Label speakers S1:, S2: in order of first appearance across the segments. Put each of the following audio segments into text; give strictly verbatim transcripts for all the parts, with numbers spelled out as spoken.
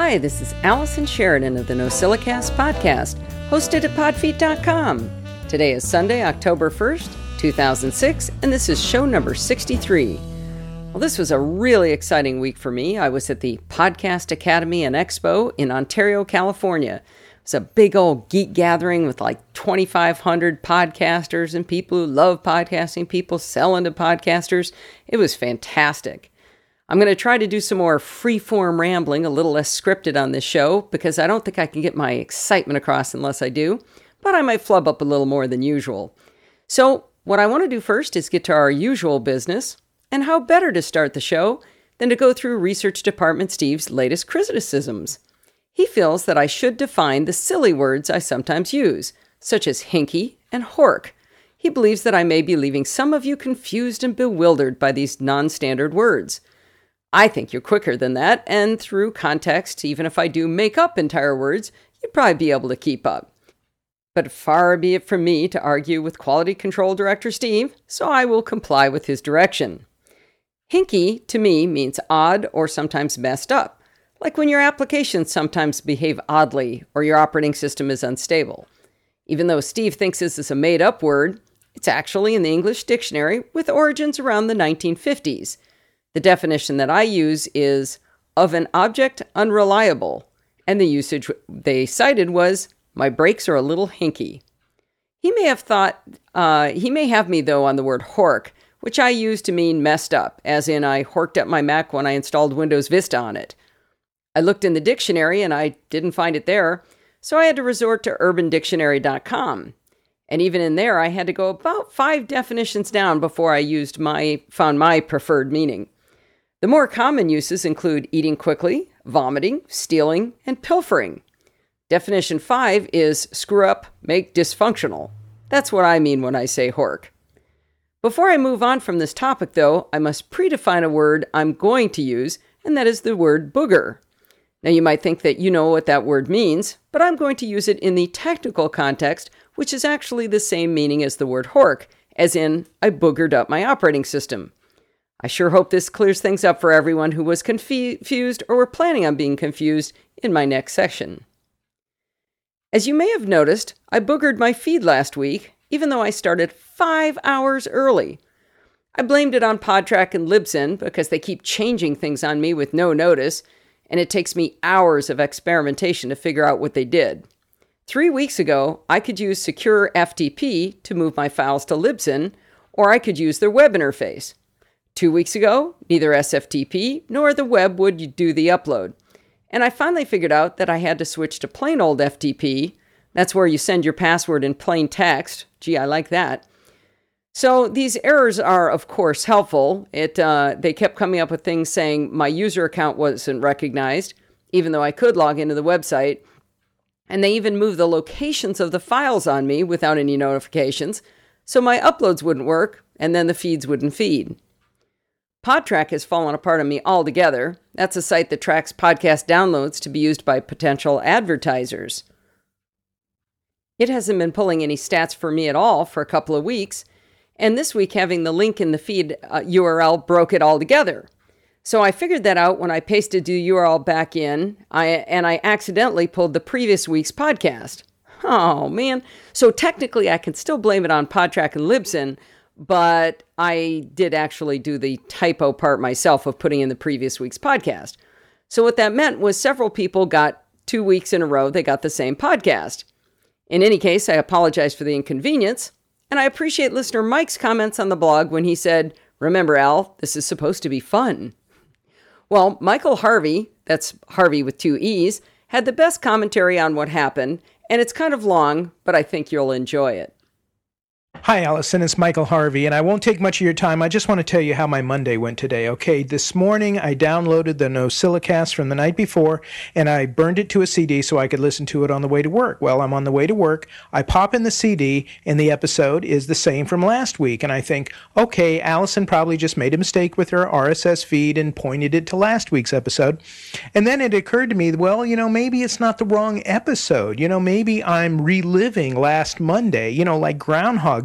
S1: Hi, this is Allison Sheridan of the NosillaCast podcast, hosted at podfeet dot com. Today is Sunday, October first, two thousand six, and this is show number sixty-three. Well, this was a really exciting week for me. I was at the Podcast Academy and Expo in Ontario, California. It was a big old geek gathering with like twenty-five hundred podcasters and people who love podcasting, people selling to podcasters. It was fantastic. I'm going to try to do some more free-form rambling, a little less scripted on this show, because I don't think I can get my excitement across unless I do, but I might flub up a little more than usual. So what I want to do first is get to our usual business, and how better to start the show than to go through Research Department Steve's latest criticisms. He feels that I should define the silly words I sometimes use, such as hinky and hork. He believes that I may be leaving some of you confused and bewildered by these non-standard words. I think you're quicker than that, and through context, even if I do make up entire words, you'd probably be able to keep up. But far be it from me to argue with Quality Control Director Steve, so I will comply with his direction. Hinky, to me, means odd or sometimes messed up, like when your applications sometimes behave oddly or your operating system is unstable. Even though Steve thinks this is a made-up word, it's actually in the English dictionary with origins around the nineteen fifties. The definition that I use is of an object unreliable, and the usage they cited was, my brakes are a little hinky. He may have thought, uh, he may have me though on the word hork, which I use to mean messed up, as in I horked up my Mac when I installed Windows Vista on it. I looked in the dictionary and I didn't find it there, so I had to resort to urban dictionary dot com. And even in there, I had to go about five definitions down before I used my, found my preferred meaning. The more common uses include eating quickly, vomiting, stealing, and pilfering. Definition five is screw up, make dysfunctional. That's what I mean when I say hork. Before I move on from this topic, though, I must predefine a word I'm going to use, and that is the word booger. Now, you might think that you know what that word means, but I'm going to use it in the technical context, which is actually the same meaning as the word hork, as in, I boogered up my operating system. I sure hope this clears things up for everyone who was confused or were planning on being confused in my next section. As you may have noticed, I boogered my feed last week, even though I started five hours early. I blamed it on Podtrac and Libsyn because they keep changing things on me with no notice, and it takes me hours of experimentation to figure out what they did. Three weeks ago, I could use Secure F T P to move my files to Libsyn, or I could use their web interface. Two weeks ago, neither S F T P nor the web would do the upload. And I finally figured out that I had to switch to plain old F T P. That's where you send your password in plain text. Gee, I like that. So these errors are, of course, helpful. It uh, they kept coming up with things saying my user account wasn't recognized, even though I could log into the website. And they even moved the locations of the files on me without any notifications, so my uploads wouldn't work, and then the feeds wouldn't feed. Podtrac has fallen apart on me altogether. That's a site that tracks podcast downloads to be used by potential advertisers. It hasn't been pulling any stats for me at all for a couple of weeks, and this week having the link in the feed uh, U R L broke it all together. So I figured that out when I pasted the U R L back in, I, and I accidentally pulled the previous week's podcast. Oh, man. So technically I can still blame it on Podtrac and Libsyn, but I did actually do the typo part myself of putting in the previous week's podcast. So what that meant was several people got two weeks in a row, they got the same podcast. In any case, I apologize for the inconvenience, and I appreciate listener Mike's comments on the blog when he said, remember, Al, this is supposed to be fun. Well, Michael Harvey, that's Harvey with two E's, had the best commentary on what happened, and it's kind of long, but I think you'll enjoy it.
S2: Hi, Allison. It's Michael Harvey, and I won't take much of your time. I just want to tell you how my Monday went today. Okay, this morning I downloaded the NosillaCast from the night before, and I burned it to a C D so I could listen to it on the way to work. Well, I'm on the way to work. I pop in the C D, and the episode is the same from last week, and I think, okay, Allison probably just made a mistake with her R S S feed and pointed it to last week's episode. And then it occurred to me, well, you know, maybe it's not the wrong episode. You know, maybe I'm reliving last Monday, you know, like Groundhog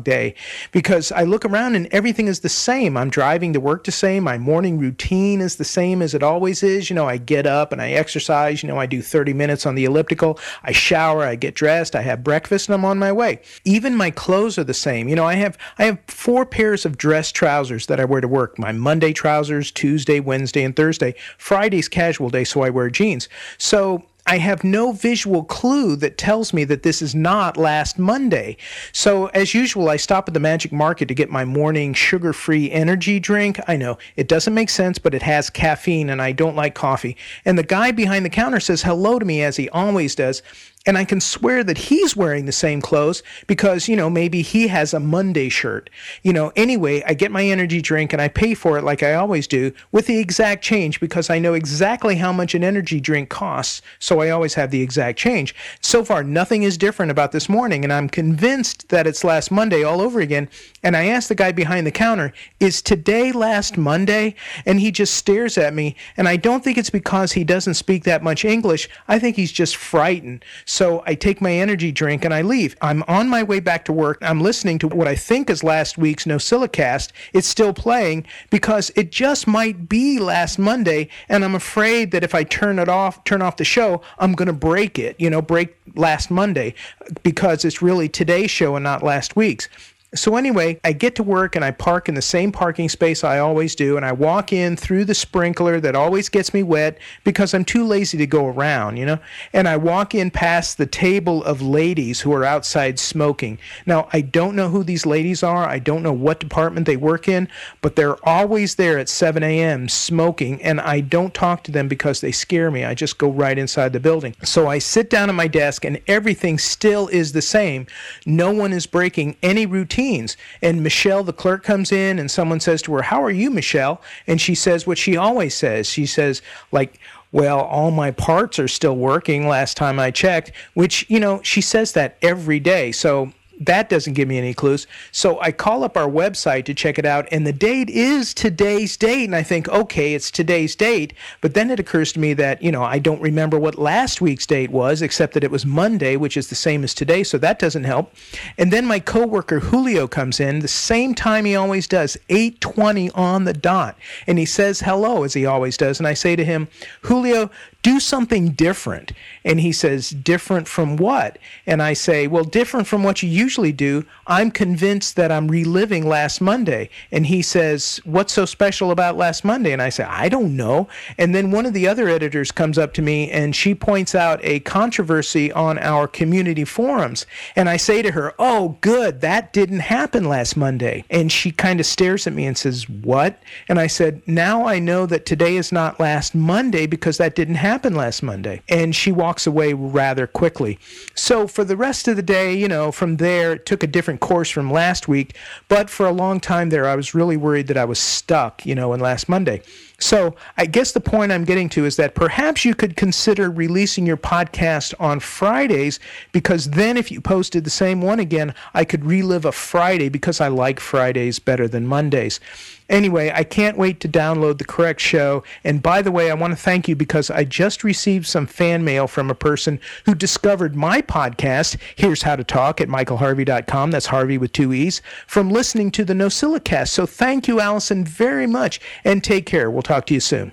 S2: Groundhog Day, because I look around and everything is the same. I'm driving to work the same. My morning routine is the same as it always is. You know, I get up and I exercise. You know, I do thirty minutes on the elliptical. I shower, I get dressed, I have breakfast, and I'm on my way. Even my clothes are the same. You know, I have I have four pairs of dress trousers that I wear to work. My Monday trousers, Tuesday, Wednesday, and Thursday. Friday's casual day, so I wear jeans. So I have no visual clue that tells me that this is not last Monday. So as usual, I stop at the Magic Market to get my morning sugar-free energy drink. I know it doesn't make sense, but it has caffeine and I don't like coffee. And the guy behind the counter says hello to me as he always does. And I can swear that he's wearing the same clothes because, you know, maybe he has a Monday shirt. You know, anyway, I get my energy drink and I pay for it like I always do with the exact change because I know exactly how much an energy drink costs, so I always have the exact change. So far, nothing is different about this morning, and I'm convinced that it's last Monday all over again. And I asked the guy behind the counter, is today last Monday? And he just stares at me, and I don't think it's because he doesn't speak that much English. I think he's just frightened. So I take my energy drink and I leave. I'm on my way back to work. I'm listening to what I think is last week's NosillaCast. It's still playing because it just might be last Monday, and I'm afraid that if I turn it off, turn off the show, I'm going to break it, you know, break last Monday because it's really today's show and not last week's. So anyway, I get to work and I park in the same parking space I always do, and I walk in through the sprinkler that always gets me wet because I'm too lazy to go around, you know, and I walk in past the table of ladies who are outside smoking. Now, I don't know who these ladies are. I don't know what department they work in, but they're always there at seven a.m. smoking, and I don't talk to them because they scare me. I just go right inside the building. So I sit down at my desk, and everything still is the same. No one is breaking any routine. And Michelle, the clerk, comes in and someone says to her, "How are you, Michelle?" And she says what she always says. She says, like, "Well, all my parts are still working last time I checked," which, you know, she says that every day. So that doesn't give me any clues. So I call up our website to check it out, and the date is today's date. And I think, okay, it's today's date. But then it occurs to me that, you know, I don't remember what last week's date was, except that it was Monday, which is the same as today. So that doesn't help. And then my coworker Julio comes in the same time he always does, eight twenty on the dot. And he says hello, as he always does. And I say to him, "Julio, do something different." And he says, "Different from what?" And I say, "Well, different from what you usually do. I'm convinced that I'm reliving last Monday." And he says, "What's so special about last Monday?" And I say, "I don't know." And then one of the other editors comes up to me and she points out a controversy on our community forums. And I say to her, "Oh, good, that didn't happen last Monday." And she kind of stares at me and says, "What?" And I said, "Now I know that today is not last Monday because that didn't happen happened last Monday." And she walks away rather quickly. So for the rest of the day, you know, from there, it took a different course from last week. But for a long time there, I was really worried that I was stuck, you know, in last Monday. So I guess the point I'm getting to is that perhaps you could consider releasing your podcast on Fridays, because then if you posted the same one again, I could relive a Friday because I like Fridays better than Mondays. Anyway, I can't wait to download the correct show. And by the way, I want to thank you because I just received some fan mail from a person who discovered my podcast, Here's How to Talk, at michael harvey dot com. That's Harvey with two E's, from listening to the NosillaCast. So thank you, Allison, very much, and take care. We'll talk to you soon.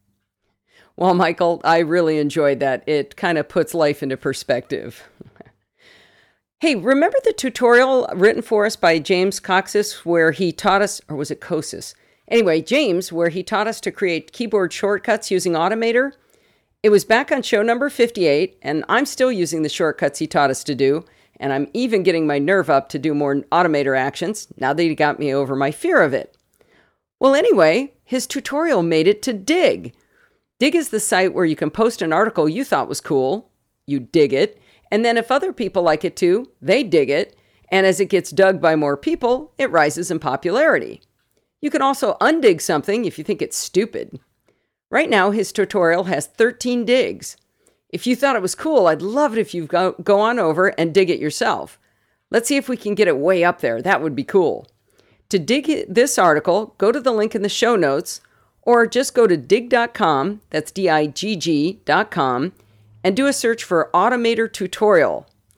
S1: Well, Michael, I really enjoyed that. It kind of puts life into perspective. Hey, remember the tutorial written for us by James Coxis where he taught us, or was it Kosis? Anyway, James, where he taught us to create keyboard shortcuts using Automator? It was back on show number fifty-eight, and I'm still using the shortcuts he taught us to do, and I'm even getting my nerve up to do more Automator actions now that he got me over my fear of it. Well, anyway, his tutorial made it to Dig. Dig is the site where you can post an article you thought was cool, you dig it, and then if other people like it too, they dig it, and as it gets dug by more people, it rises in popularity. You can also undig something if you think it's stupid. Right now, his tutorial has thirteen digs. If you thought it was cool, I'd love it if you go, go on over and dig it yourself. Let's see if we can get it way up there. That would be cool. To dig this article, go to the link in the show notes, or just go to dig dot com, that's D I G G dot com, and do a search for Automator Tutorial.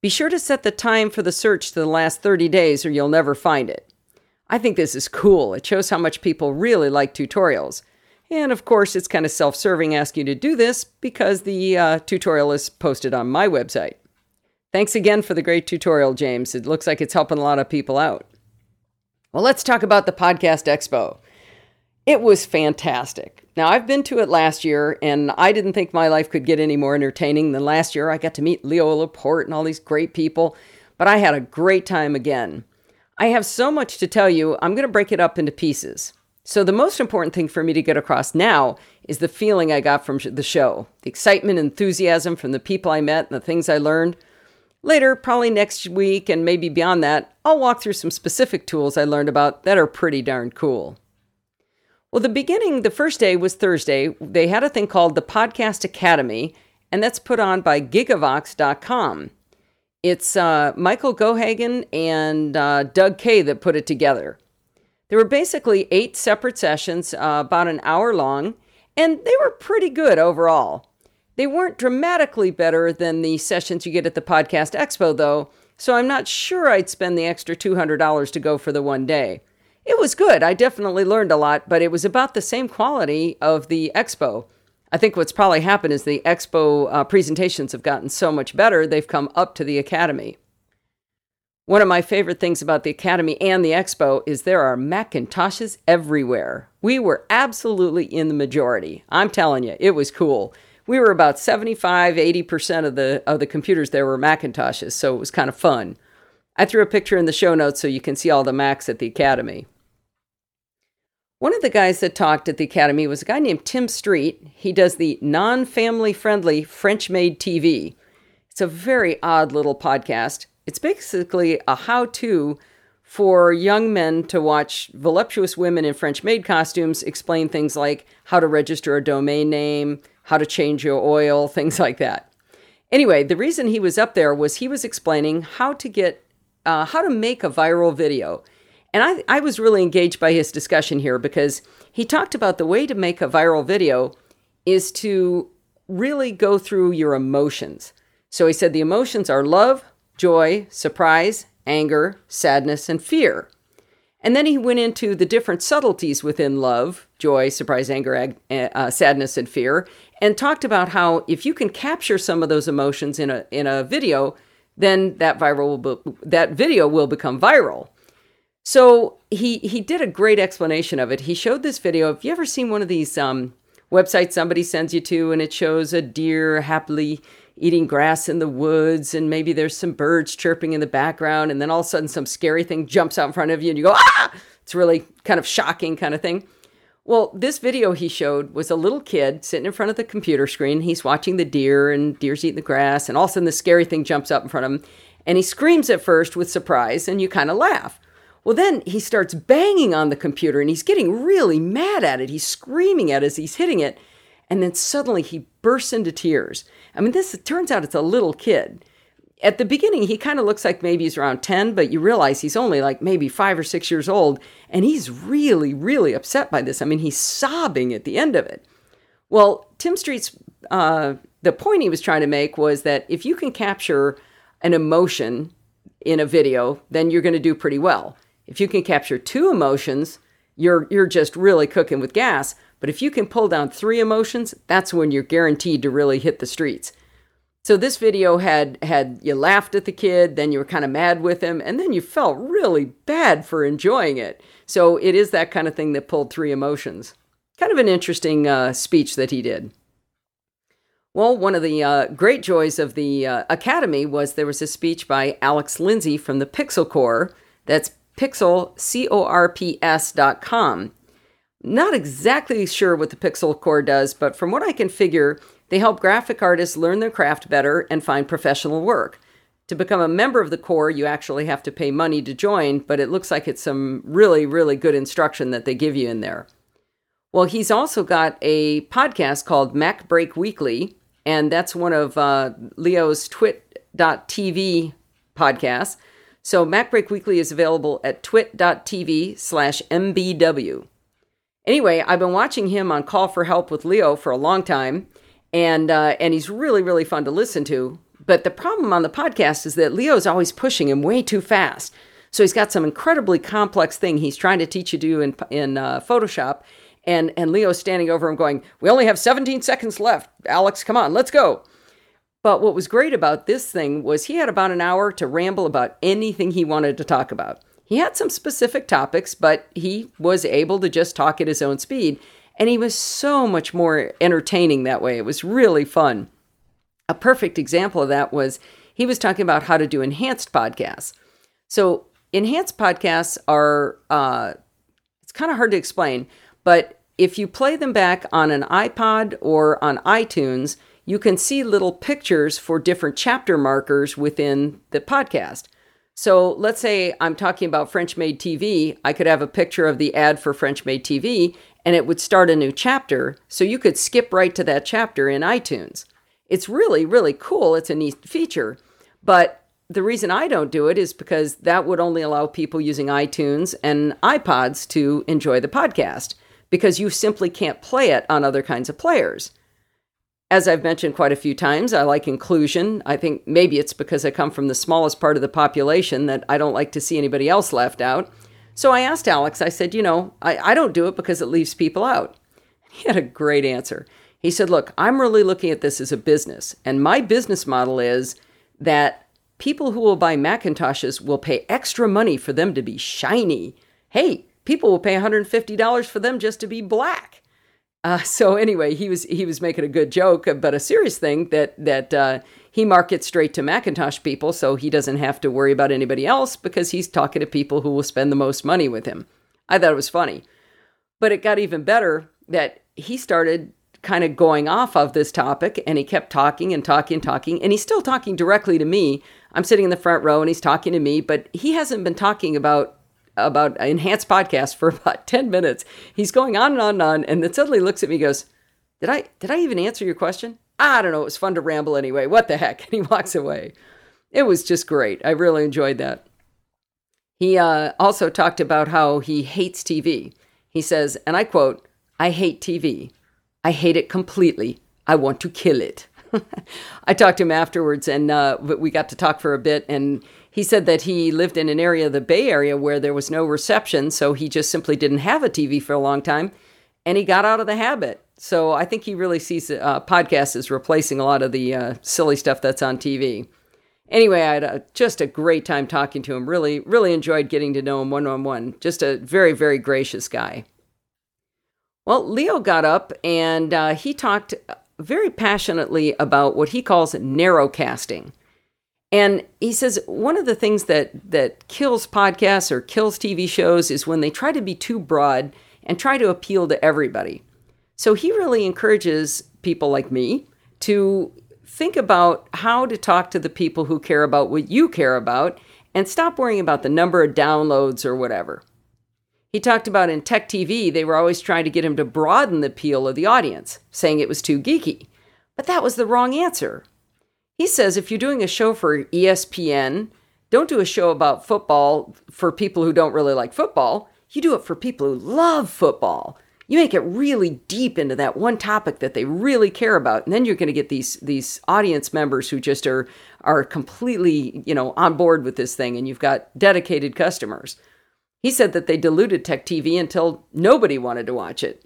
S1: Be sure to set the time for the search to the last thirty days or you'll never find it. I think this is cool. It shows how much people really like tutorials. And of course, it's kind of self-serving asking you to do this because the uh, tutorial is posted on my website. Thanks again for the great tutorial, James. It looks like it's helping a lot of people out. Well, let's talk about the Podcast Expo. It was fantastic. Now, I've been to it last year, and I didn't think my life could get any more entertaining than last year. I got to meet Leo Laporte and all these great people, but I had a great time again. I have so much to tell you, I'm going to break it up into pieces. So the most important thing for me to get across now is the feeling I got from the show, the excitement and enthusiasm from the people I met and the things I learned. Later, probably next week and maybe beyond that, I'll walk through some specific tools I learned about that are pretty darn cool. Well, the beginning, the first day was Thursday. They had a thing called the Podcast Academy, and that's put on by Gigavox dot com. It's uh, Michael Geoghegan and uh, Doug Kaye that put it together. There were basically eight separate sessions, uh, about an hour long, and they were pretty good overall. They weren't dramatically better than the sessions you get at the Podcast Expo, though, so I'm not sure I'd spend the extra two hundred dollars to go for the one day. It was good. I definitely learned a lot, but it was about the same quality of the Expo. I think what's probably happened is the Expo uh, presentations have gotten so much better, they've come up to the Academy. One of my favorite things about the Academy and the Expo is there are Macintoshes everywhere. We were absolutely in the majority. I'm telling you, it was cool. We were about seventy-five, eighty percent of the of the computers there were Macintoshes, so it was kind of fun. I threw a picture in the show notes so you can see all the Macs at the Academy. One of the guys that talked at the Academy was a guy named Tim Street. He does the non-family friendly French Made T V. It's a very odd little podcast. It's basically a how-to for young men to watch voluptuous women in French maid costumes explain things like how to register a domain name, how to change your oil, things like that. Anyway, the reason he was up there was he was explaining how to get, uh, how to make a viral video. And I, I was really engaged by his discussion here because he talked about the way to make a viral video is to really go through your emotions. So he said the emotions are love, joy, surprise, anger, sadness, and fear. And then he went into the different subtleties within love, joy, surprise, anger, ag- uh, sadness, and fear, and talked about how if you can capture some of those emotions in a in a video, then that viral will be, that video will become viral. So he he did a great explanation of it. He showed this video. Have you ever seen one of these um, websites somebody sends you to, and it shows a deer happily eating grass in the woods, and maybe there's some birds chirping in the background, and then all of a sudden some scary thing jumps out in front of you, and you go, ah! It's really kind of shocking kind of thing. Well, this video he showed was a little kid sitting in front of the computer screen. He's watching the deer, and deer's eating the grass, and all of a sudden the scary thing jumps up in front of him, and he screams at first with surprise, and you kind of laugh. Well, then he starts banging on the computer, and he's getting really mad at it. He's screaming at it as he's hitting it, and then suddenly he bursts into tears. I mean, this it turns out it's a little kid. At the beginning, he kind of looks like maybe he's around ten, but you realize he's only like maybe five or six years old, and he's really, really upset by this. I mean, he's sobbing at the end of it. Well, Tim Street's, uh, the point he was trying to make was that if you can capture an emotion in a video, then you're going to do pretty well. If you can capture two emotions, you're you're just really cooking with gas. But if you can pull down three emotions, that's when you're guaranteed to really hit the streets. So this video had, had you laughed at the kid, then you were kind of mad with him, and then you felt really bad for enjoying it. So it is that kind of thing that pulled three emotions. Kind of an interesting uh, speech that he did. Well, one of the uh, great joys of the uh, Academy was there was a speech by Alex Lindsay from the Pixel Corps. That's Pixel, C O R P S dot com. Not exactly sure what the Pixel Corps does, but from what I can figure, they help graphic artists learn their craft better and find professional work. To become a member of the Corps, you actually have to pay money to join, but it looks like it's some really, really good instruction that they give you in there. Well, he's also got a podcast called Mac Break Weekly, and that's one of uh, Leo's twit dot t v podcasts. So Mac Break Weekly is available at twit dot t v slash M B W. Anyway, I've been watching him on Call for Help with Leo for a long time, and uh, and he's really, really fun to listen to. But the problem on the podcast is that Leo's always pushing him way too fast. So he's got some incredibly complex thing he's trying to teach you to do in, in uh, Photoshop. And, and Leo's standing over him going, we only have seventeen seconds left. Alex, come on, let's go. But what was great about this thing was he had about an hour to ramble about anything he wanted to talk about. He had some specific topics, but he was able to just talk at his own speed. And he was so much more entertaining that way. It was really fun. A perfect example of that was he was talking about how to do enhanced podcasts. So enhanced podcasts are, uh, it's kind of hard to explain, but if you play them back on an iPod or on iTunes, you can see little pictures for different chapter markers within the podcast. So let's say I'm talking about French Made T V. I could have a picture of the ad for French Made T V, and it would start a new chapter. So you could skip right to that chapter in iTunes. It's really, really cool. It's a neat feature. But the reason I don't do it is because that would only allow people using iTunes and iPods to enjoy the podcast, because you simply can't play it on other kinds of players. As I've mentioned quite a few times, I like inclusion. I think maybe it's because I come from the smallest part of the population that I don't like to see anybody else left out. So I asked Alex, I said, you know, I, I don't do it because it leaves people out. He had a great answer. He said, look, I'm really looking at this as a business. And my business model is that people who will buy Macintoshes will pay extra money for them to be shiny. Hey, people will pay one hundred fifty dollars for them just to be black. Uh, so anyway, he was he was making a good joke, but a serious thing that that uh, he markets straight to Macintosh people, so he doesn't have to worry about anybody else because he's talking to people who will spend the most money with him. I thought it was funny. But it got even better that he started kind of going off of this topic, and he kept talking and talking and talking, and he's still talking directly to me. I'm sitting in the front row, and he's talking to me, but he hasn't been talking about about enhanced podcasts for about ten minutes. He's going on and on and on, and then suddenly looks at me and goes, did I, did I even answer your question? I don't know. It was fun to ramble anyway. What the heck? And he walks away. It was just great. I really enjoyed that. He uh, also talked about how he hates T V. He says, and I quote, I hate T V. I hate it completely. I want to kill it. I talked to him afterwards, and uh, we got to talk for a bit, and he said that he lived in an area of the Bay Area where there was no reception, so he just simply didn't have a T V for a long time, and he got out of the habit. So I think he really sees uh, podcasts as replacing a lot of the uh, silly stuff that's on T V. Anyway, I had a, just a great time talking to him. Really, really enjoyed getting to know him one-on-one. Just a very, very gracious guy. Well, Leo got up, and uh, he talked very passionately about what he calls narrowcasting. And he says one of the things that, that kills podcasts or kills T V shows is when they try to be too broad and try to appeal to everybody. So he really encourages people like me to think about how to talk to the people who care about what you care about and stop worrying about the number of downloads or whatever. He talked about in Tech T V, they were always trying to get him to broaden the appeal of the audience, saying it was too geeky. But that was the wrong answer. He says if you're doing a show for E S P N, don't do a show about football for people who don't really like football. You do it for people who love football. You make it really deep into that one topic that they really care about, and then you're going to get these these audience members who just are are completely, you know, on board with this thing, and you've got dedicated customers. He said that they diluted Tech T V until nobody wanted to watch it.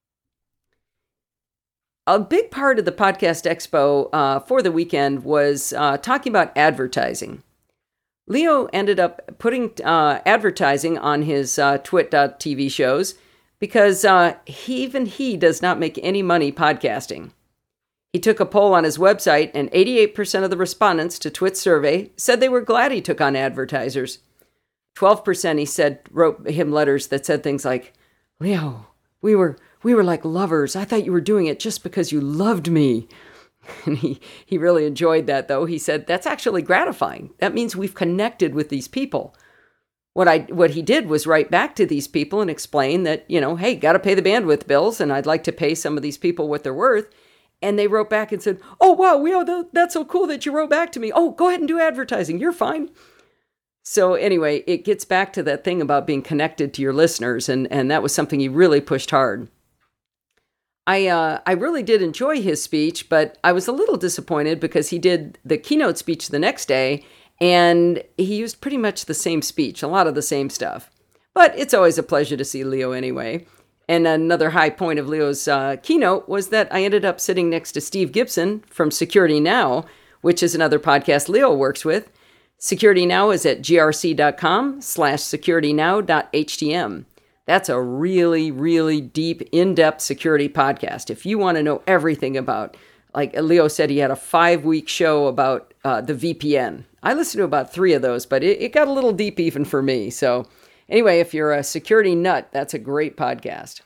S1: A big part of the Podcast Expo uh, for the weekend was uh, talking about advertising. Leo ended up putting uh, advertising on his uh, twit dot T V shows because uh, he, even he does not make any money podcasting. He took a poll on his website, and eighty-eight percent of the respondents to Twit's survey said they were glad he took on advertisers. twelve percent, he said, wrote him letters that said things like, Leo, we were we were like lovers. I thought you were doing it just because you loved me. And he, he really enjoyed that, though. He said, that's actually gratifying. That means we've connected with these people. What I what he did was write back to these people and explain that, you know, hey, got to pay the bandwidth bills, and I'd like to pay some of these people what they're worth. And they wrote back and said, oh, wow, Leo, that's so cool that you wrote back to me. Oh, go ahead and do advertising. You're fine. So anyway, it gets back to that thing about being connected to your listeners, and, and that was something he really pushed hard. I uh, I really did enjoy his speech, but I was a little disappointed because he did the keynote speech the next day, and he used pretty much the same speech, a lot of the same stuff. But it's always a pleasure to see Leo anyway. And another high point of Leo's uh, keynote was that I ended up sitting next to Steve Gibson from Security Now, which is another podcast Leo works with. Security Now is at grc.com slash securitynow.htm. That's a really, really deep, in-depth security podcast. If you want to know everything about, like Leo said, he had a five-week show about uh, the V P N. I listened to about three of those, but it, it got a little deep even for me. So anyway, if you're a security nut, that's a great podcast.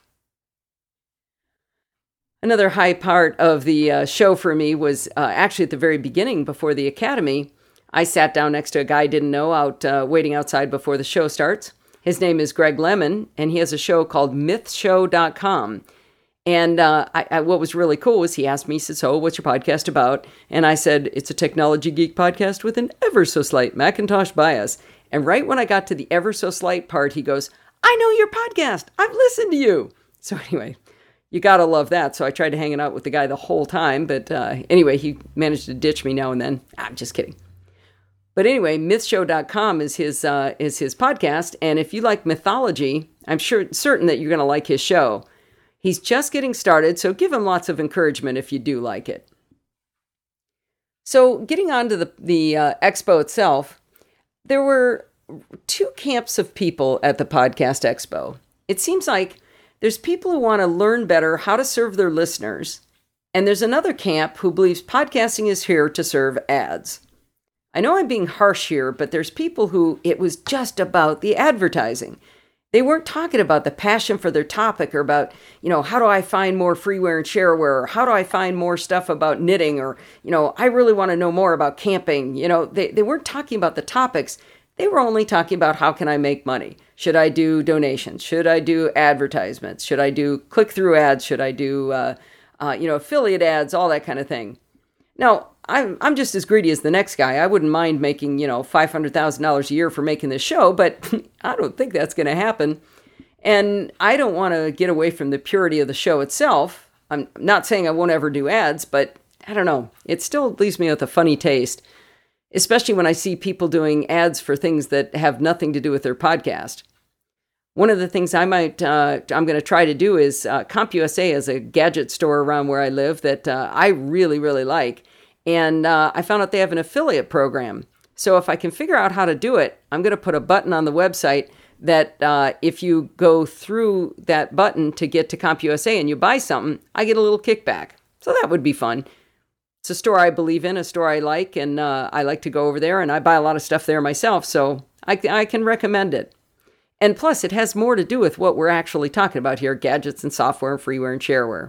S1: Another high part of the uh, show for me was uh, actually at the very beginning before the Academy. I sat down next to a guy I didn't know out uh, waiting outside before the show starts. His name is Greg Lemon, and he has a show called myth show dot com. And uh, I, I, what was really cool was he asked me, he said, so what's your podcast about? And I said, it's a technology geek podcast with an ever so slight Macintosh bias. And right when I got to the ever so slight part, he goes, I know your podcast. I've listened to you. So anyway, you got to love that. So I tried to hang out with the guy the whole time. But uh, anyway, he managed to ditch me now and then. I'm just kidding. But anyway, myth show dot com is his uh, is his podcast, and if you like mythology, I'm sure certain that you're going to like his show. He's just getting started, so give him lots of encouragement if you do like it. So, getting on to the the uh, expo itself, there were two camps of people at the Podcast Expo. It seems like there's people who want to learn better how to serve their listeners, and there's another camp who believes podcasting is here to serve ads. I know I'm being harsh here, but there's people who it was just about the advertising. They weren't talking about the passion for their topic or about, you know, how do I find more freeware and shareware, or how do I find more stuff about knitting, or, you know, I really want to know more about camping. You know, they, they weren't talking about the topics. They were only talking about how can I make money? Should I do donations? Should I do advertisements? Should I do click-through ads? Should I do, uh, uh, you know, affiliate ads, all that kind of thing. Now, I'm I'm just as greedy as the next guy. I wouldn't mind making, you know, five hundred thousand dollars a year for making this show, but I don't think that's going to happen. And I don't want to get away from the purity of the show itself. I'm not saying I won't ever do ads, but I don't know. It still leaves me with a funny taste, especially when I see people doing ads for things that have nothing to do with their podcast. One of the things I might, uh, I'm going to try to do is uh, CompUSA is a gadget store around where I live that uh, I really, really like. And uh, I found out they have an affiliate program. So if I can figure out how to do it, I'm going to put a button on the website that uh, if you go through that button to get to CompUSA and you buy something, I get a little kickback. So that would be fun. It's a store I believe in, a store I like, and uh, I like to go over there, and I buy a lot of stuff there myself, so I, I can recommend it. And plus, it has more to do with what we're actually talking about here, gadgets and software and freeware and shareware.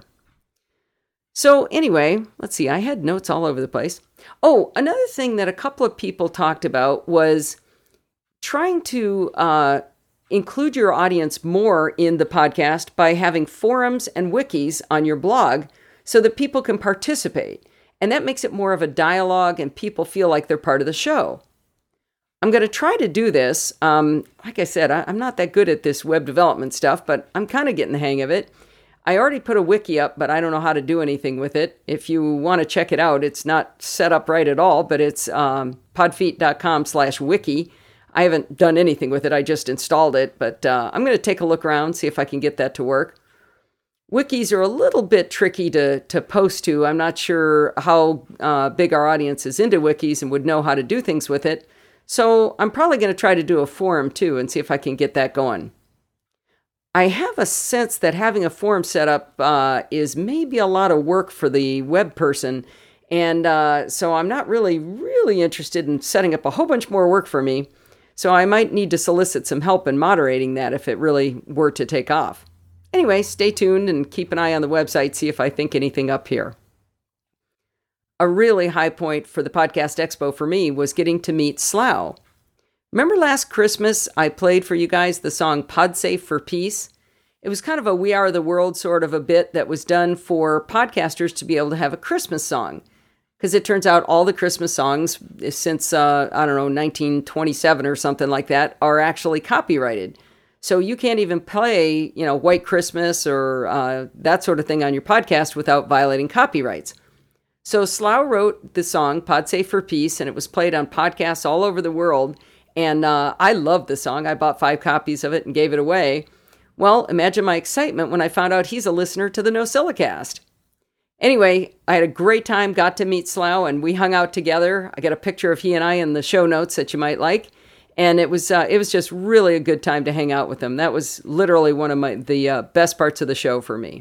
S1: So anyway, let's see, I had notes all over the place. Oh, another thing that a couple of people talked about was trying to uh, include your audience more in the podcast by having forums and wikis on your blog so that people can participate. And that makes it more of a dialogue and people feel like they're part of the show. I'm going to try to do this. Um, like I said, I, I'm not that good at this web development stuff, but I'm kind of getting the hang of it. I already put a wiki up, but I don't know how to do anything with it. If you want to check it out, it's not set up right at all, but it's um, podfeet.com slash wiki. I haven't done anything with it. I just installed it, but uh, I'm going to take a look around, see if I can get that to work. Wikis are a little bit tricky to, to post to. I'm not sure how uh, big our audience is into wikis and would know how to do things with it. So I'm probably going to try to do a forum too and see if I can get that going. I have a sense that having a forum set up uh, is maybe a lot of work for the web person. And uh, so I'm not really, really interested in setting up a whole bunch more work for me. So I might need to solicit some help in moderating that if it really were to take off. Anyway, stay tuned and keep an eye on the website, see if I think anything up here. A really high point for the Podcast Expo for me was getting to meet Slough. Remember last Christmas, I played for you guys the song PodSafe for Peace? It was kind of a We Are the World sort of a bit that was done for podcasters to be able to have a Christmas song. Because it turns out all the Christmas songs since, uh, I don't know, nineteen twenty-seven or something like that are actually copyrighted. So you can't even play, you know, White Christmas or uh, that sort of thing on your podcast without violating copyrights. So Slough wrote the song Pod Save for Peace, and it was played on podcasts all over the world. And uh, I loved the song. I bought five copies of it and gave it away. Well, imagine my excitement when I found out he's a listener to the NosillaCast. Anyway, I had a great time, got to meet Slough, and we hung out together. I got a picture of he and I in the show notes that you might like. And it was uh, it was just really a good time to hang out with him. That was literally one of my the uh, best parts of the show for me.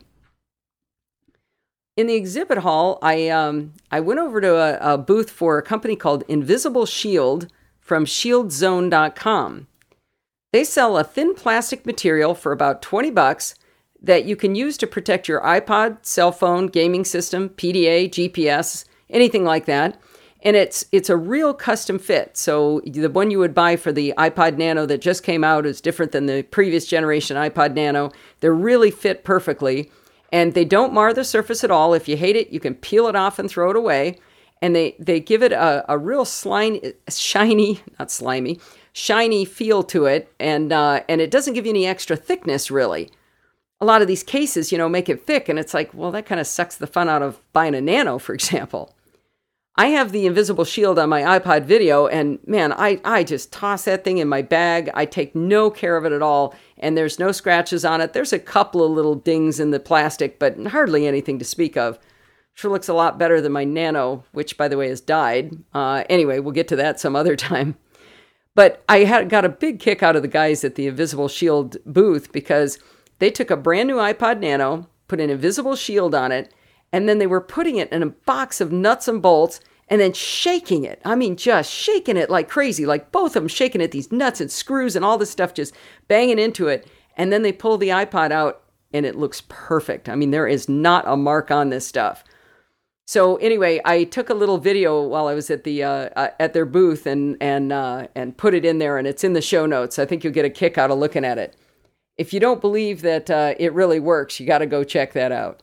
S1: In the exhibit hall, I um, I went over to a, a booth for a company called Invisible Shield from shield zone dot com. They sell a thin plastic material for about twenty bucks that you can use to protect your iPod, cell phone, gaming system, P D A, G P S, anything like that. And it's it's a real custom fit. So the one you would buy for the iPod Nano that just came out is different than the previous generation iPod Nano. They're really fit perfectly. And they don't mar the surface at all. If you hate it, you can peel it off and throw it away. And they, they give it a, a real slimy, shiny, not slimy, shiny feel to it. And uh, and it doesn't give you any extra thickness, really. A lot of these cases, you know, make it thick. And it's like, well, that kind of sucks the fun out of buying a Nano, for example. I have the Invisible Shield on my iPod Video, and man, I, I just toss that thing in my bag. I take no care of it at all, and there's no scratches on it. There's a couple of little dings in the plastic, but hardly anything to speak of. Sure looks a lot better than my Nano, which, by the way, has died. Uh, anyway, we'll get to that some other time. But I had got a big kick out of the guys at the Invisible Shield booth because they took a brand new iPod Nano, put an Invisible Shield on it, and then they were putting it in a box of nuts and bolts and then shaking it. I mean, just shaking it like crazy, like both of them shaking it, these nuts and screws and all this stuff just banging into it. And then they pull the iPod out and it looks perfect. I mean, there is not a mark on this stuff. So anyway, I took a little video while I was at the uh, uh, at their booth and and uh, and put it in there, and it's in the show notes. I think you'll get a kick out of looking at it. If you don't believe that uh, it really works, you got to go check that out.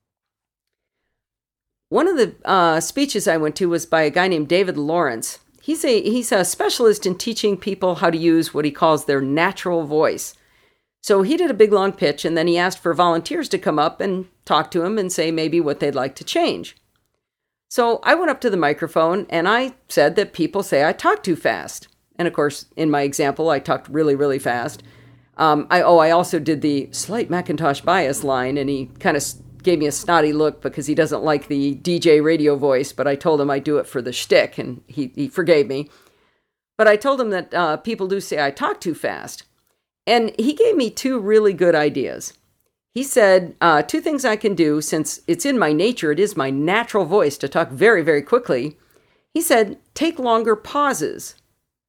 S1: One of the uh, speeches I went to was by a guy named David Lawrence. He's a he's a specialist in teaching people how to use what he calls their natural voice. So he did a big long pitch, and then he asked for volunteers to come up and talk to him and say maybe what they'd like to change. So I went up to the microphone and I said that people say I talk too fast. And of course, in my example, I talked really, really fast. Um, I oh, I also did the slight Macintosh bias line, and he kind of gave me a snotty look because he doesn't like the D J radio voice, but I told him I'd do it for the shtick, and he, he forgave me. But I told him that uh, people do say I talk too fast. And he gave me two really good ideas. He said, uh, two things I can do, since it's in my nature, it is my natural voice to talk very, very quickly. He said, take longer pauses.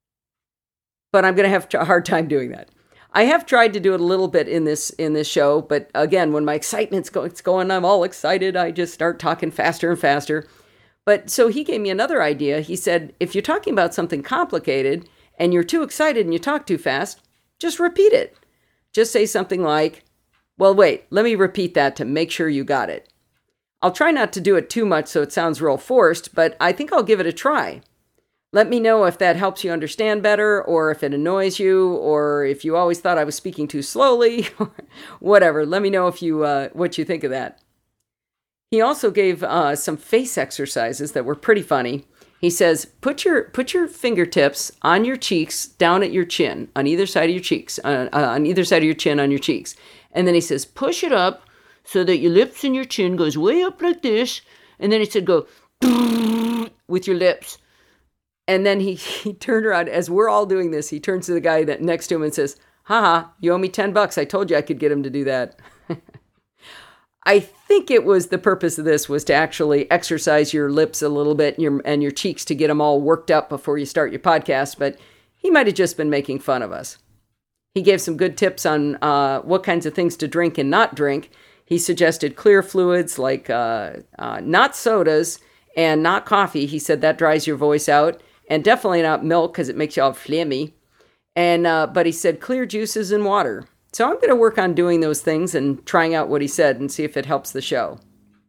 S1: But I'm going to have a hard time doing that. I have tried to do it a little bit in this in this show, but again, when my excitement's go, it's going, I'm all excited, I just start talking faster and faster. But so he gave me another idea. He said, if you're talking about something complicated and you're too excited and you talk too fast, just repeat it. Just say something like, well, wait, let me repeat that to make sure you got it. I'll try not to do it too much so it sounds real forced, but I think I'll give it a try. Let me know if that helps you understand better, or if it annoys you, or if you always thought I was speaking too slowly, or whatever. Let me know if you uh, what you think of that. He also gave uh, some face exercises that were pretty funny. He says, put your put your fingertips on your cheeks, down at your chin, on either side of your cheeks, uh, uh, on either side of your chin, on your cheeks. And then he says, push it up so that your lips and your chin goes way up like this. And then he said, go with your lips. And then he, he turned around, as we're all doing this, he turns to the guy that next to him and says, haha, you owe me ten bucks. I told you I could get him to do that. I think it was the purpose of this was to actually exercise your lips a little bit and your, and your cheeks to get them all worked up before you start your podcast, but he might have just been making fun of us. He gave some good tips on uh, what kinds of things to drink and not drink. He suggested clear fluids like uh, uh, not sodas and not coffee. He said that dries your voice out. And definitely not milk because it makes you all phlegmy. And uh, but he said clear juices and water. So I'm going to work on doing those things and trying out what he said and see if it helps the show.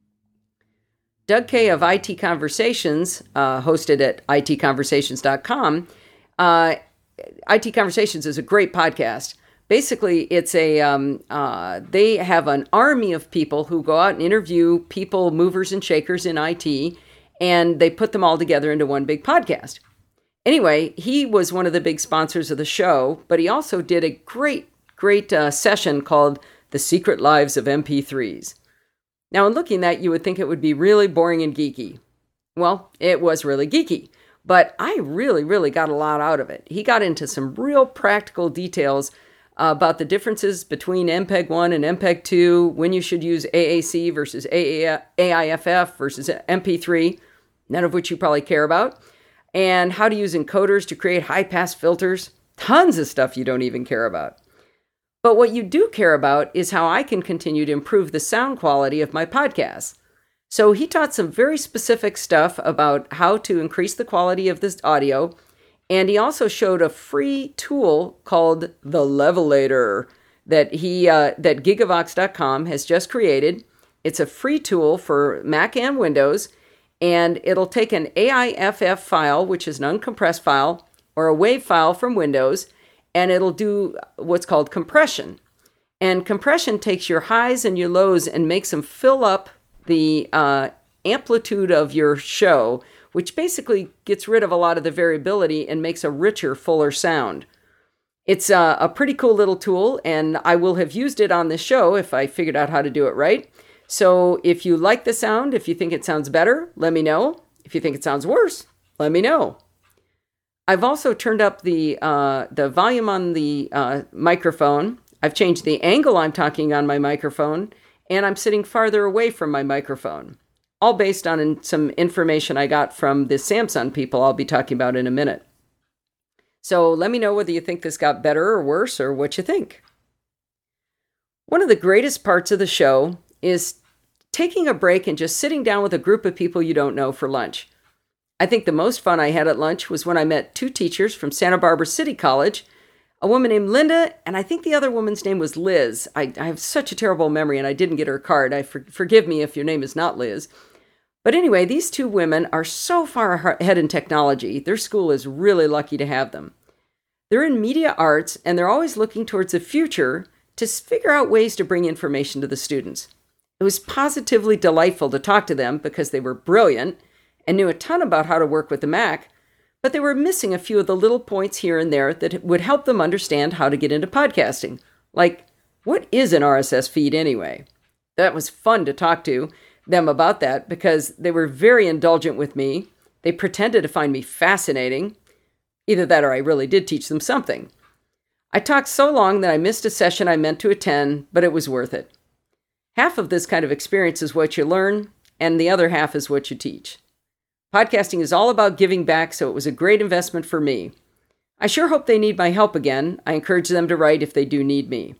S1: Doug Kay of I T Conversations, uh, hosted at I T conversations dot com. Uh, I T Conversations is a great podcast, basically, it's a um, uh, they have an army of people who go out and interview people, movers and shakers in I T, and they put them all together into one big podcast. Anyway, he was one of the big sponsors of the show, but he also did a great, great uh, session called The Secret Lives of M P threes. Now, in looking at that, you would think it would be really boring and geeky. Well, it was really geeky, but I really, really got a lot out of it. He got into some real practical details uh, about the differences between M P E G one and M P E G two, when you should use A A C versus A I F F versus M P three, none of which you probably care about, and how to use encoders to create high-pass filters, tons of stuff you don't even care about. But what you do care about is how I can continue to improve the sound quality of my podcasts. So he taught some very specific stuff about how to increase the quality of this audio, and he also showed a free tool called the Levelator that he uh, that Gigavox dot com has just created. It's a free tool for Mac and Windows, and it'll take an A I F F file, which is an uncompressed file, or a WAV file from Windows, and it'll do what's called compression. And compression takes your highs and your lows and makes them fill up the uh, amplitude of your show, which basically gets rid of a lot of the variability and makes a richer, fuller sound. It's uh, a pretty cool little tool, and I will have used it on this show if I figured out how to do it right. So if you like the sound, if you think it sounds better, let me know. If you think it sounds worse, let me know. I've also turned up the uh, the volume on the uh, microphone. I've changed the angle I'm talking on my microphone, and I'm sitting farther away from my microphone, all based on some information I got from the Samsung people I'll be talking about in a minute. So let me know whether you think this got better or worse, or what you think. One of the greatest parts of the show is taking a break and just sitting down with a group of people you don't know for lunch. I think the most fun I had at lunch was when I met two teachers from Santa Barbara City College, a woman named Linda, and I think the other woman's name was Liz. I, I have such a terrible memory, and I didn't get her card. I for, forgive me if your name is not Liz. But anyway, these two women are so far ahead in technology. Their school is really lucky to have them. They're in media arts, and they're always looking towards the future to figure out ways to bring information to the students. It was positively delightful to talk to them because they were brilliant and knew a ton about how to work with the Mac, but they were missing a few of the little points here and there that would help them understand how to get into podcasting. Like, what is an R S S feed anyway? That was fun to talk to them about that because they were very indulgent with me. They pretended to find me fascinating. Either that or I really did teach them something. I talked so long that I missed a session I meant to attend, but it was worth it. Half of this kind of experience is what you learn, and the other half is what you teach. Podcasting is all about giving back, so it was a great investment for me. I sure hope they need my help again. I encourage them to write if they do need me.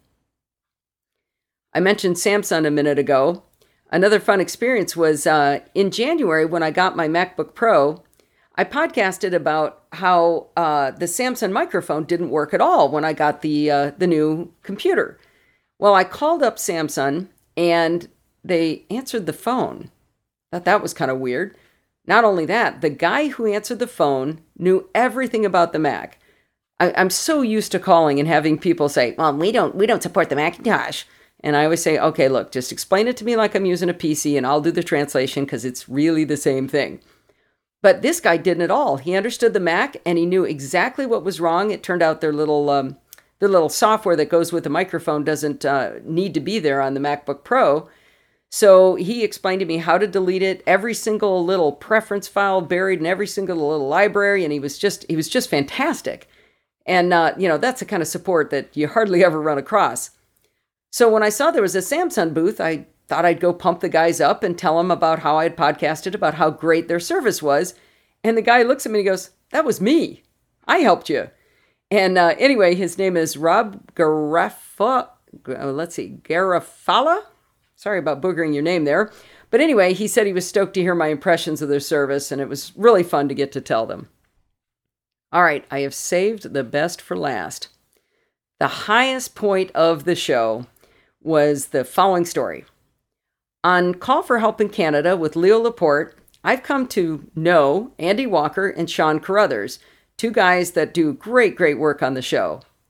S1: I mentioned Samsung a minute ago. Another fun experience was uh, in January when I got my MacBook Pro, I podcasted about how uh, the Samsung microphone didn't work at all when I got the uh, the new computer. Well, I called up Samsung, and they answered the phone. Thought that was kind of weird. Not only that, the guy who answered the phone knew everything about the Mac. I, I'm so used to calling and having people say, well, we don't we don't support the Macintosh. And I always say, okay, look, just explain it to me like I'm using a P C and I'll do the translation because it's really the same thing. But this guy didn't at all. He understood the Mac and he knew exactly what was wrong. It turned out their little um, the little software that goes with the microphone doesn't uh, need to be there on the MacBook Pro. So he explained to me how to delete it, every single little preference file buried in every single little library, and he was just he was just fantastic. And uh, you know, that's the kind of support that you hardly ever run across. So when I saw there was a Samsung booth, I thought I'd go pump the guys up and tell them about how I had podcasted, about how great their service was. And the guy looks at me and he goes, "That was me. I helped you." And uh, anyway, his name is Rob Garafa. Let's see, Garafala. Sorry about boogering your name there. But anyway, he said he was stoked to hear my impressions of their service, and it was really fun to get to tell them. All right, I have saved the best for last. The highest point of the show was the following story. On Call for Help in Canada with Leo Laporte, I've come to know Andy Walker and Sean Carruthers, two guys that do great, great work on the show.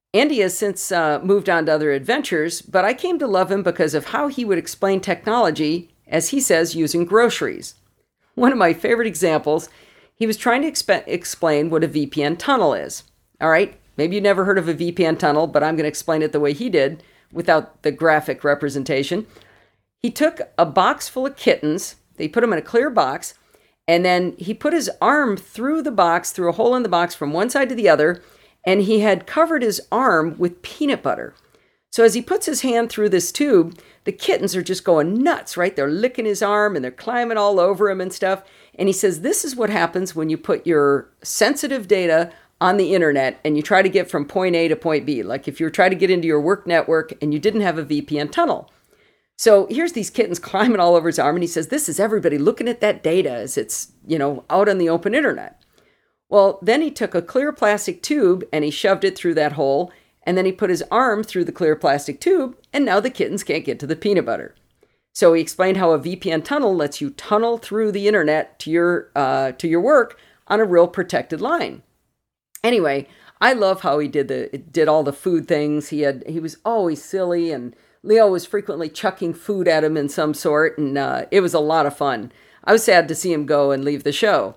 S1: Andy has since uh, moved on to other adventures, but I came to love him because of how he would explain technology, as he says, using groceries. One of my favorite examples, he was trying to exp- explain what a V P N tunnel is. All right, maybe you never heard of a V P N tunnel, but I'm going to explain it the way he did, without the graphic representation. He took a box full of kittens, they put them in a clear box, and then he put his arm through the box, through a hole in the box from one side to the other, and he had covered his arm with peanut butter. So as he puts his hand through this tube, the kittens are just going nuts, right? They're licking his arm and they're climbing all over him and stuff. And he says, this is what happens when you put your sensitive data on the internet and you try to get from point A to point B. Like if you're trying to get into your work network and you didn't have a V P N tunnel. So here's these kittens climbing all over his arm. And he says, this is everybody looking at that data as it's, you know, out on the open internet. Well, then he took a clear plastic tube and he shoved it through that hole. And then he put his arm through the clear plastic tube. And now the kittens can't get to the peanut butter. So he explained how a V P N tunnel lets you tunnel through the internet to your uh, to your work on a real protected line. Anyway, I love how he did the did all the food things. He had he was always silly, and Leo was frequently chucking food at him in some sort, and uh, it was a lot of fun. I was sad to see him go and leave the show.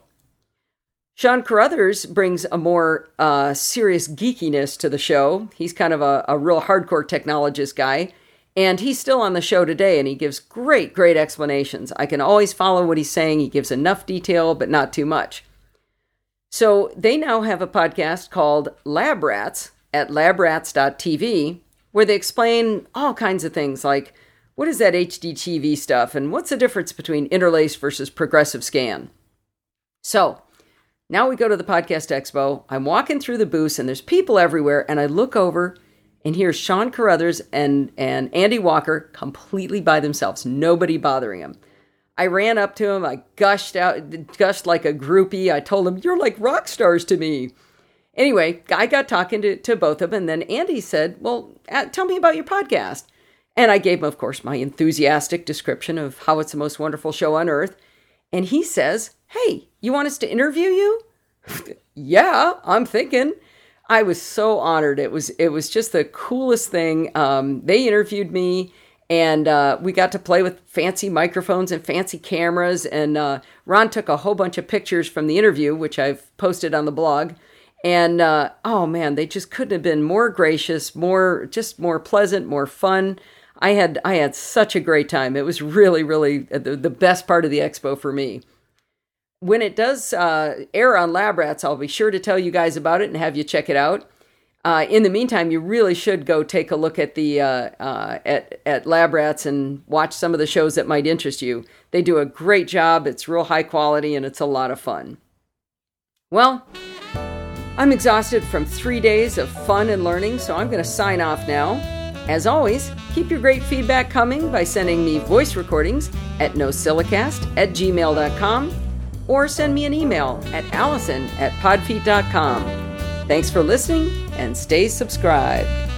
S1: Sean Carruthers brings a more uh, serious geekiness to the show. He's kind of a, a real hardcore technologist guy, and he's still on the show today, and he gives great, great explanations. I can always follow what he's saying. He gives enough detail, but not too much. So they now have a podcast called Lab Rats at lab rats dot t v, where they explain all kinds of things like, what is that H D T V stuff, and what's the difference between interlace versus progressive scan? So now we go to the Podcast Expo. I'm walking through the booths, and there's people everywhere, and I look over, and here's Sean Carruthers and, and Andy Walker completely by themselves, nobody bothering them. I ran up to him, I gushed out, gushed like a groupie. I told him, you're like rock stars to me. Anyway, I got talking to, to both of them, and then Andy said, well, tell me about your podcast. And I gave him, of course, my enthusiastic description of how it's the most wonderful show on earth. And he says, hey, you want us to interview you? Yeah, I'm thinking. I was so honored. It was it was just the coolest thing. Um, they interviewed me, and uh, we got to play with fancy microphones and fancy cameras. And uh, Ron took a whole bunch of pictures from the interview, which I've posted on the blog. And uh, oh man, they just couldn't have been more gracious, more just more pleasant, more fun. I had I had such a great time. It was really, really the, the best part of the expo for me. When it does uh, air on Lab Rats, I'll be sure to tell you guys about it and have you check it out. Uh, in the meantime, you really should go take a look at the uh, uh, at at Lab Rats and watch some of the shows that might interest you. They do a great job. It's real high quality and it's a lot of fun. Well, I'm exhausted from three days of fun and learning, so I'm going to sign off now. As always, keep your great feedback coming by sending me voice recordings at nosilicast at gmail dot com or send me an email at allison at podfeet dot com. Thanks for listening and stay subscribed.